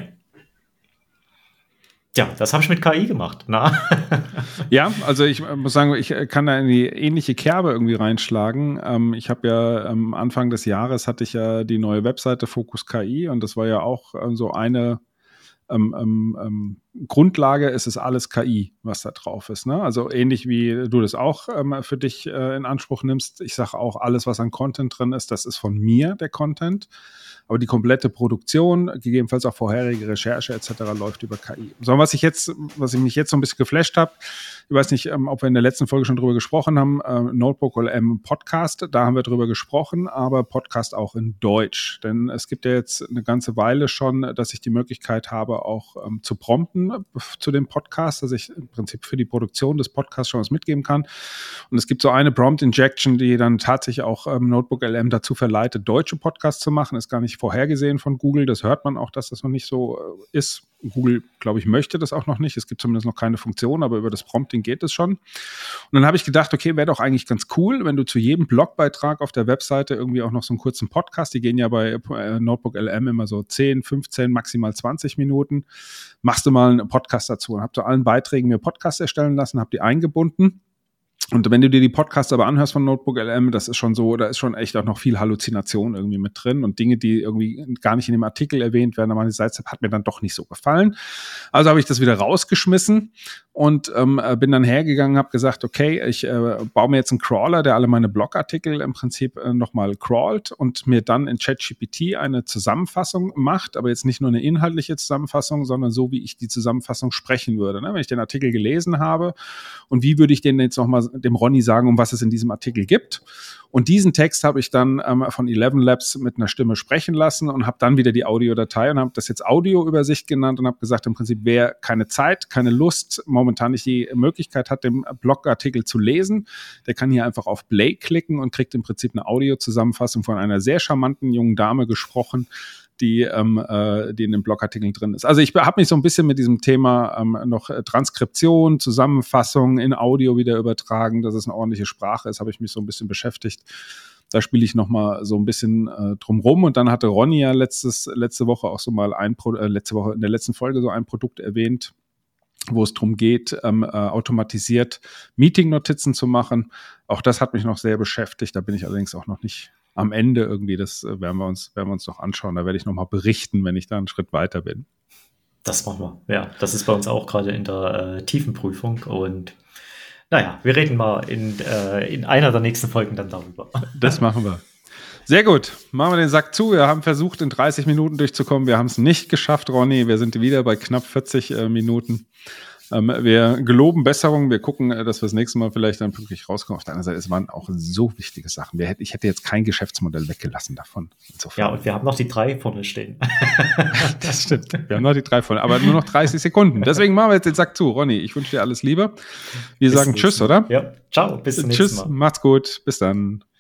Ja, das habe ich mit K I gemacht. Na? Ja, also ich muss sagen, ich kann da in die ähnliche Kerbe irgendwie reinschlagen. Ähm, ich habe ja am Anfang des Jahres hatte ich ja die neue Webseite Focus K I und das war ja auch ähm, so eine ähm, ähm, Grundlage, ist es alles K I, was da drauf ist. Ne? Also ähnlich wie du das auch ähm, für dich äh, in Anspruch nimmst. Ich sage auch, alles, was an Content drin ist, das ist von mir, der Content. Aber die komplette Produktion, gegebenenfalls auch vorherige Recherche et cetera läuft über K I. So, was ich jetzt, was ich mich jetzt so ein bisschen geflasht habe, ich weiß nicht, ähm, ob wir in der letzten Folge schon drüber gesprochen haben, äh, Notebook L M Podcast, da haben wir drüber gesprochen, aber Podcast auch in Deutsch. Denn es gibt ja jetzt eine ganze Weile schon, dass ich die Möglichkeit habe, auch ähm, zu prompten zu dem Podcast, dass ich im Prinzip für die Produktion des Podcasts schon was mitgeben kann. Und es gibt so eine Prompt Injection, die dann tatsächlich auch ähm, Notebook L M dazu verleitet, deutsche Podcasts zu machen. Ist gar nicht vorhergesehen von Google. Das hört man auch, dass das noch nicht so äh, ist. Google, glaube ich, möchte das auch noch nicht. Es gibt zumindest noch keine Funktion, aber über das Prompting geht es schon. Und dann habe ich gedacht, okay, wäre doch eigentlich ganz cool, wenn du zu jedem Blogbeitrag auf der Webseite irgendwie auch noch so einen kurzen Podcast, die gehen ja bei äh, Notebook L M immer so zehn, fünfzehn, maximal zwanzig Minuten, machst du mal einen Podcast dazu und habe zu allen Beiträgen mir Podcasts erstellen lassen, habe die eingebunden. Und wenn du dir die Podcasts aber anhörst von Notebook L M, das ist schon so, da ist schon echt auch noch viel Halluzination irgendwie mit drin und Dinge, die irgendwie gar nicht in dem Artikel erwähnt werden, aber die Seite hat mir dann doch nicht so gefallen. Also habe ich das wieder rausgeschmissen und ähm, bin dann hergegangen, habe gesagt, okay, ich äh, baue mir jetzt einen Crawler, der alle meine Blogartikel im Prinzip äh, nochmal crawlt und mir dann in ChatGPT eine Zusammenfassung macht, aber jetzt nicht nur eine inhaltliche Zusammenfassung, sondern so, wie ich die Zusammenfassung sprechen würde. Ne? Wenn ich den Artikel gelesen habe und wie würde ich den jetzt nochmal dem Ronny sagen, um was es in diesem Artikel gibt. Und diesen Text habe ich dann ähm, von Eleven Labs mit einer Stimme sprechen lassen und habe dann wieder die Audiodatei und habe das jetzt Audioübersicht genannt und habe gesagt, im Prinzip, wer keine Zeit, keine Lust, momentan nicht die Möglichkeit hat, den Blogartikel zu lesen, der kann hier einfach auf Play klicken und kriegt im Prinzip eine Audiozusammenfassung von einer sehr charmanten jungen Dame gesprochen, die, ähm, äh, die in den Blogartikeln drin ist. Also ich habe mich so ein bisschen mit diesem Thema ähm, noch äh, Transkription, Zusammenfassung in Audio wieder übertragen, dass es eine ordentliche Sprache ist, habe ich mich so ein bisschen beschäftigt. Da spiele ich noch mal so ein bisschen äh, drum rum. Und dann hatte Ronny ja letztes, letzte Woche auch so mal ein Pro- äh, letzte Woche in der letzten Folge so ein Produkt erwähnt, wo es darum geht, ähm, äh, automatisiert Meeting-Notizen zu machen. Auch das hat mich noch sehr beschäftigt. Da bin ich allerdings auch noch nicht am Ende irgendwie. Das äh, werden wir uns, werden wir uns noch anschauen. Da werde ich noch mal berichten, wenn ich da einen Schritt weiter bin. Das machen wir. Ja, das ist bei uns auch gerade in der äh, Tiefenprüfung. Und naja, wir reden mal in, äh, in einer der nächsten Folgen dann darüber. Das machen wir. Sehr gut. Machen wir den Sack zu. Wir haben versucht, in dreißig Minuten durchzukommen. Wir haben es nicht geschafft, Ronny. Wir sind wieder bei knapp vierzig äh, Minuten. Ähm, wir geloben Besserung, wir gucken, dass wir das nächste Mal vielleicht dann pünktlich rauskommen. Auf der anderen Seite, es waren auch so wichtige Sachen. Wir hätt, ich hätte jetzt kein Geschäftsmodell weggelassen davon. Insofern. Ja, und wir haben noch die drei vorne stehen. Das stimmt. Wir haben noch die drei vorne, aber nur noch dreißig Sekunden. Deswegen machen wir jetzt den Sack zu. Ronny, ich wünsche dir alles Liebe. Wir Bis sagen Tschüss, Mal. oder? Ja, ciao, bis zum Tschüss, nächsten Mal. macht's gut, bis dann.